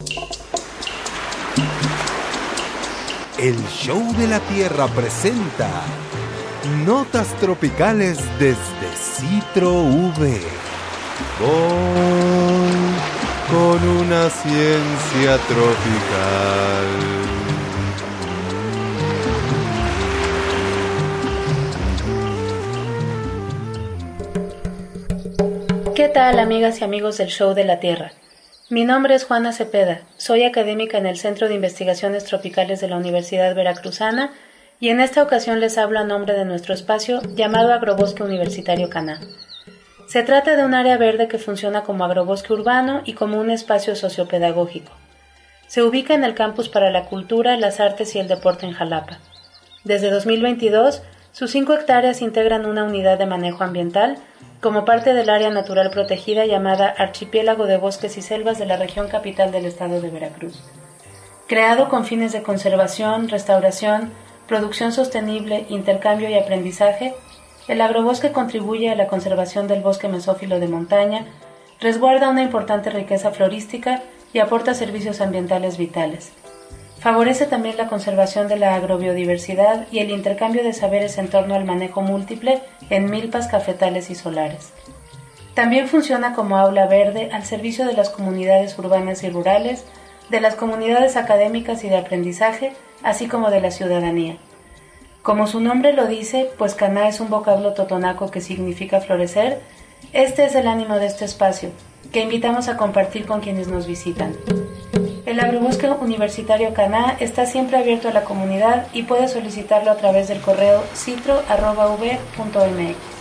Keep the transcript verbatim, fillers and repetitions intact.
El Show de la Tierra presenta Notas Tropicales desde Citro V. Voy con una ciencia tropical. ¿Qué tal, amigas y amigos del Show de la Tierra? Mi nombre es Juana Cepeda, soy académica en el Centro de Investigaciones Tropicales de la Universidad Veracruzana y en esta ocasión les hablo a nombre de nuestro espacio llamado Agrobosque Universitario Caná. Se trata de un área verde que funciona como agrobosque urbano y como un espacio sociopedagógico. Se ubica en el Campus para la Cultura, las Artes y el Deporte en Jalapa. Desde dos mil veintidós, sus cinco hectáreas integran una unidad de manejo ambiental como parte del área natural protegida llamada Archipiélago de Bosques y Selvas de la región capital del estado de Veracruz. Creado con fines de conservación, restauración, producción sostenible, intercambio y aprendizaje, el agrobosque contribuye a la conservación del bosque mesófilo de montaña, resguarda una importante riqueza florística y aporta servicios ambientales vitales. Favorece también la conservación de la agrobiodiversidad y el intercambio de saberes en torno al manejo múltiple en milpas, cafetales y solares. También funciona como aula verde al servicio de las comunidades urbanas y rurales, de las comunidades académicas y de aprendizaje, así como de la ciudadanía. Como su nombre lo dice, pues Caná es un vocablo totonaco que significa florecer, este es el ánimo de este espacio, que invitamos a compartir con quienes nos visitan. El Agrobosque Universitario Caná está siempre abierto a la comunidad y puede solicitarlo a través del correo citro arroba u v punto m x.